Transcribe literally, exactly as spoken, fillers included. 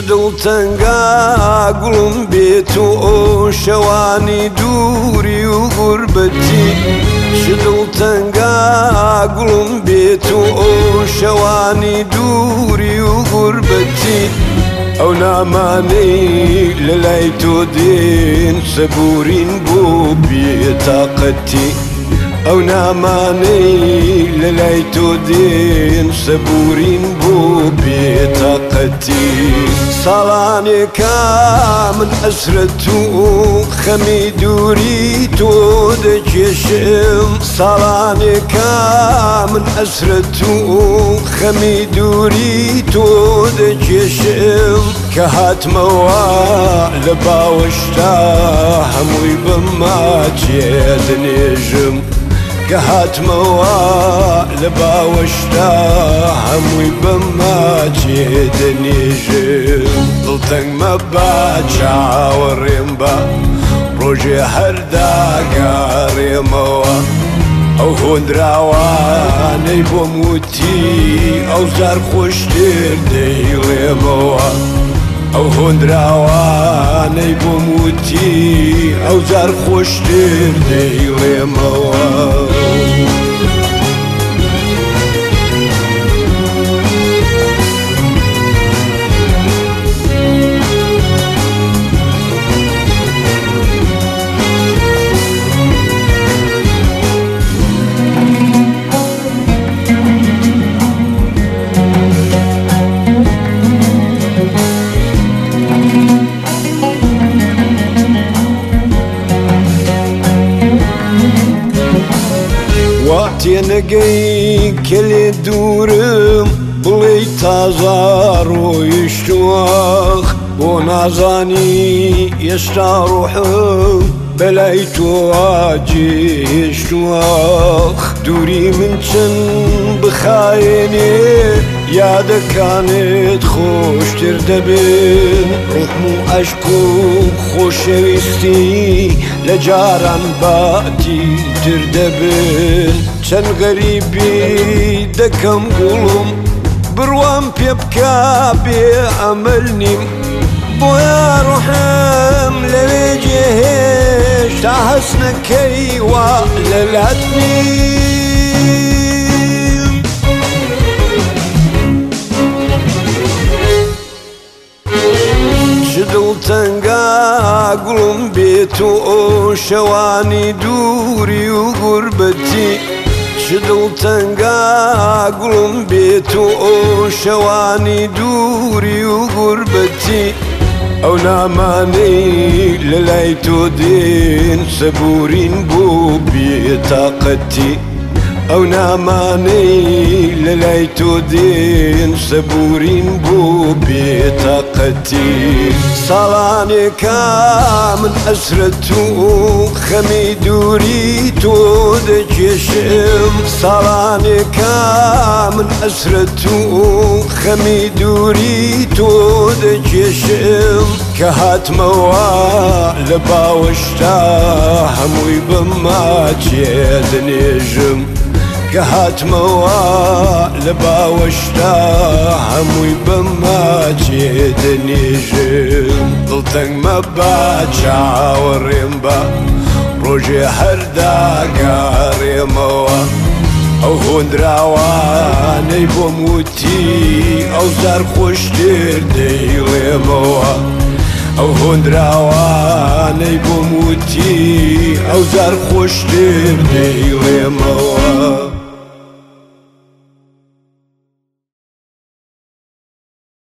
دڵتەنگا گوڵم بێت و شەوانی دووری و غوربەتی چ دڵتەنگا گوڵم بێت و شەوانی دووری و غوربەتی ئەو نامانەی لە لای تۆ دێن سەبورین بۆ بێتاقەتی ئەو نامانەی لە لای تۆ دێن سەبورین بۆ بێتاقەتی ساڵانێکا من ئەسرەت و خەمی دووری تۆ دەکێشم ساڵانێکا من ئەسرەت و خەمی دووری تۆ دەکێشم کە هاتمەوە لە باوەشتا هەمووی بەماچێ دەنێژم کە هاتمەوە لە باوەشتا هەمووی بەماچێ دەنێژم دڵتەنگ مەبە چاوەڕێم بە ڕۆژێ هەرداگەڕێمەوە ئەو هۆندراوانەی بۆم وتی ئەو زار خۆشتر دەیڵێمەوە ئەو هۆندراوانەی بۆم وتی ئەو زار خۆشتر دەیڵێمەوە تێنەگەی کە لێ دوورم بڵێ تازە ڕۆیشتوەخ بۆ نازانی ئێستا ڕۆحم بەلای تۆ جێهێشتوەخ دووری من چەند بخایێنێ یادەکانت خۆشتر دەبن ڕحم و عەشق و خۆشەویستی لە جاران باتی تر دەبن چەند غەریبی دەکەم گوڵم بڕوام پێ بکە بێ ئەمەل نیم بۆیە ڕۆحم لەوێ جێهێش تا هەست نەکەیوە لەلات نیم چ دڵتەنگا گوڵم بێت و شەوانی دووری و غوربەتی چ دڵتەنگا گوڵم بێت و شەوانی دووری و غوربەتی ئەو نامانەی لە لای تۆ دێن سەبورین بۆ بێتاقەتی ئەو نامانەی لە لای تۆ دێن سەبورین بۆ بێتاقەتی ساڵانێکا من ئەسرەت و خەمی دووری تۆ دەکێشم ساڵانێکا من ئەسرەت و خەمی دووری تۆ دەکێشم کە هاتمەوە لە باوەشتا هەمووی بەماچێ دەنێژم کە هاتمەوە لە باوەشتا هەمووی بەماچێ دەنێژم دڵتەنگ مەبە چاوەڕێم بە ڕۆژێ هەرداگەڕێمەوە ئەو هۆندراوانەی بۆم وتی ئەو زار خۆشتر دەیڵێمەوە ئەو هۆندراوانەی بۆم وتی ئەو زار خۆشتر دەیڵێمەوە